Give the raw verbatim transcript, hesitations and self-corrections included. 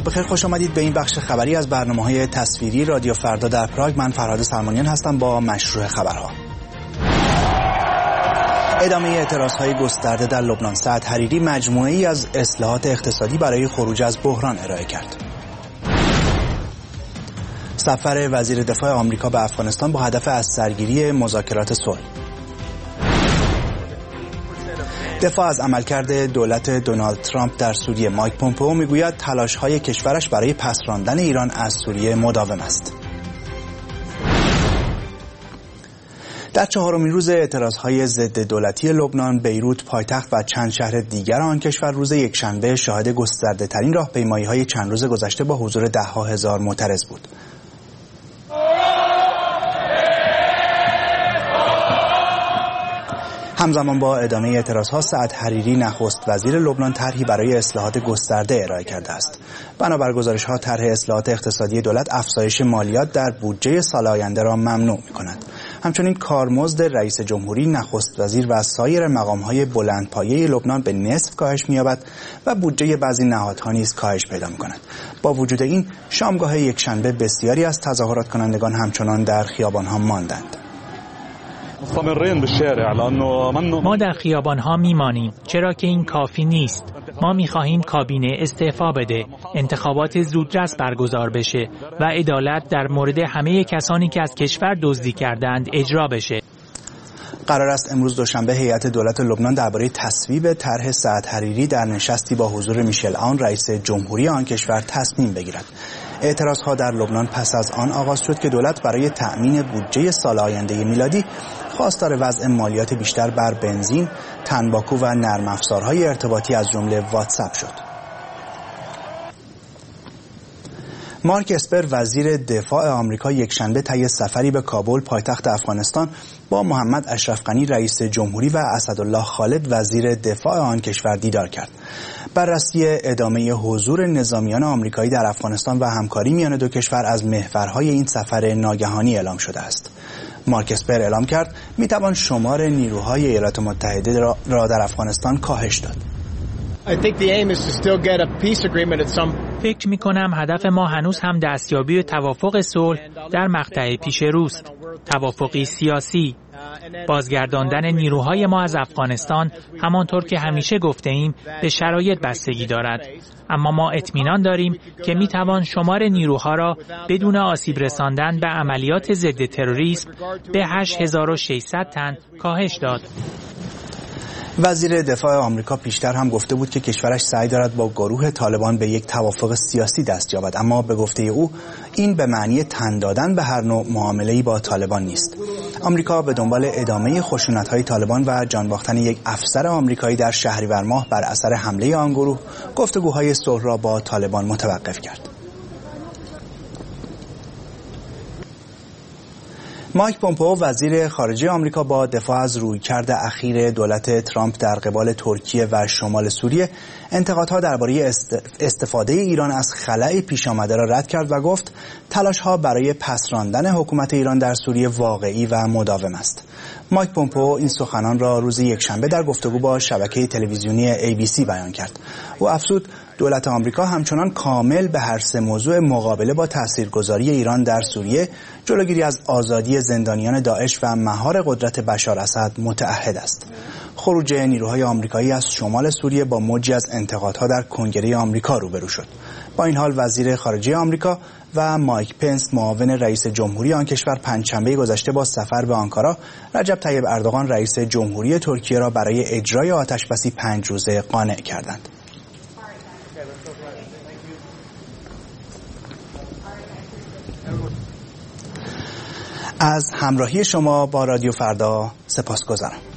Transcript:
بخیر، خوش آمدید به این بخش خبری از برنامه‌های تصویری رادیو فردا در پراگ. من فرهاد سلمانیان هستم با مشروع خبرها. ادامه اعتراضهای گسترده در لبنان. سعد حریری مجموعه‌ای از اصلاحات اقتصادی برای خروج از بحران ارائه کرد. سفر وزیر دفاع آمریکا به افغانستان با هدف از سرگیری مذاکرات صلح. دفاع از عملکرد دولت دونالد ترامپ در سوریه. مایک پومپئو میگوید تلاش‌های کشورش برای پس راندن ایران از سوریه مداوم است. در چهارمین روز اعتراضهای ضد دولتی لبنان، بیروت پایتخت و چند شهر دیگر آن کشور روز یکشنبه شاهد گسترده‌ترین راهپیمایی‌های چند روز گذشته با حضور ده‌ها هزار معترض بود. همزمان با ادامه اعتراضها، سعد حریری نخست وزیر لبنان طرحی برای اصلاحات گسترده ارائه کرده است. بنابر گزارش‌ها طرح اصلاحات اقتصادی دولت افزایش مالیات در بودجه سال آینده را ممنوع می‌کند. همچنین کارمزد رئیس جمهوری، نخست وزیر و سایر مقام‌های بلندپایه لبنان به نصف کاهش می‌یابد و بودجه بعضی نهادها نیز کاهش پیدا می‌کند. با وجود این، شامگاه یکشنبه بسیاری از تظاهرات کنندگان همچنان در خیابان‌ها ماندند. ما در خیابان‌ها میمانیم، چرا که این کافی نیست. ما می‌خواهیم کابینه استعفا بده، انتخابات زودرس برگزار بشه و عدالت در مورد همه کسانی که از کشور دزدی کردند اجرا بشه. قرار است امروز دوشنبه هیئت دولت لبنان درباره تصویب طرح سعد حریری در نشستی با حضور میشل عون رئیس جمهوری آن کشور تصمیم بگیرد. اعتراضها در لبنان پس از آن آغاز شد که دولت برای تأمین بودجه سال آینده میلادی خواستار وضع مالیات بیشتر بر بنزین، تنباکو و نرم افزارهای ارتباطی از جمله واتساپ شد. مارک اسپر وزیر دفاع آمریکا یکشنبه طی سفری به کابل پایتخت افغانستان با محمد اشرف غنی رئیس جمهوری و اسدالله خالد وزیر دفاع آن کشور دیدار کرد. بررسی ادامه حضور نظامیان آمریکایی در افغانستان و همکاری میان دو کشور از محورهای این سفر ناگهانی اعلام شده است. مارک اسپر اعلام کرد میتوان شمار نیروهای ایالات متحده را در افغانستان کاهش داد. فکر می کنم هدف ما هنوز هم دستیابی به توافق صلح در مقطع پیش روست. توافقی سیاسی. بازگرداندن نیروهای ما از افغانستان همانطور که همیشه گفته ایم به شرایط بستگی دارد. اما ما اطمینان داریم که می توان شمار نیروها را بدون آسیب رساندن به عملیات ضد تروریسم به هشت هزار و ششصد تن کاهش داد. وزیر دفاع آمریکا پیشتر هم گفته بود که کشورش سعی دارد با گروه طالبان به یک توافق سیاسی دست یابد، اما به گفته او این به معنی تن دادن به هر نوع معامله‌ای با طالبان نیست. آمریکا به دنبال ادامه خشونت‌های طالبان و جان باختن یک افسر آمریکایی در شهریور ماه بر اثر حمله آن گروه، گفتگوهای صلح را با طالبان متوقف کرد. مایک پومپئو وزیر خارجه آمریکا با دفاع از رویکرد اخیر دولت ترامپ در قبال ترکیه و شمال سوریه انتقادها درباره استفاده ایران از خلأ پیش آمده را رد کرد و گفت تلاش‌ها برای پس راندن حکومت ایران در سوریه واقعی و مداوم است. مایک پومپئو این سخنان را روز یکشنبه در گفتگو با شبکه تلویزیونی ای بی سی بیان کرد. او افزود دولت آمریکا همچنان کامل به هر سه موضوع مقابله با تاثیرگذاری ایران در سوریه، جلوگیری از آزادی زندانیان داعش و مهار قدرت بشار اسد متعهد است. خروج نیروهای آمریکایی از شمال سوریه با موجی از انتقادها در کنگره آمریکا روبرو شد. با این حال وزیر خارجه آمریکا و مایک پنس معاون رئیس جمهوری آن کشور پنجشنبه گذشته با سفر به آنکارا رجب طیب اردوغان رئیس جمهوری ترکیه را برای اجرای آتشبسی پنج روزه قانع کردند. از همراهی شما با رادیو فردا سپاسگزارم.